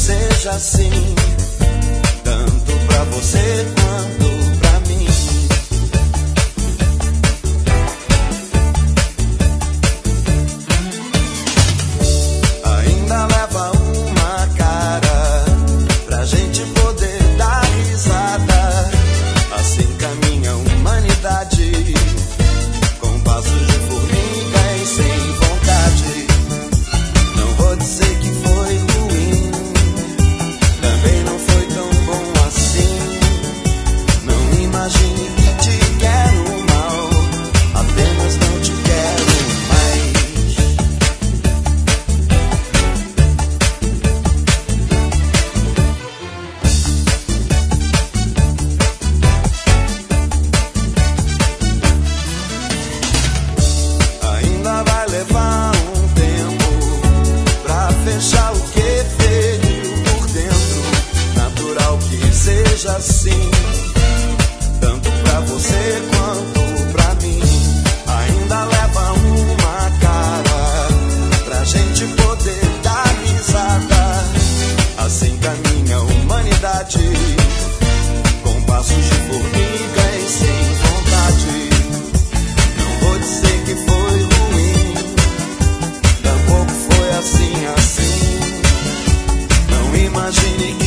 seja assim, tanto pra você quanto pra mim. Ainda leva uma cara pra gente poder dar risada. Assim caminha a humanidade, com passos de formiga e sem vontade. Não vou dizer que foi ruim, também não foi tão bom assim. Não imagine que te quero mal, apenas não te quero mais. Ainda vai levar um tempo pra fechar o que veio por dentro. Natural que seja assim, tanto pra você quanto pra mim. Ainda leva uma cara pra gente poder dar risada. Assim caminha a humanidade, com passos de formiga e sem vontade. Não vou dizer que foi ruim, tampouco foi assim. Não imagine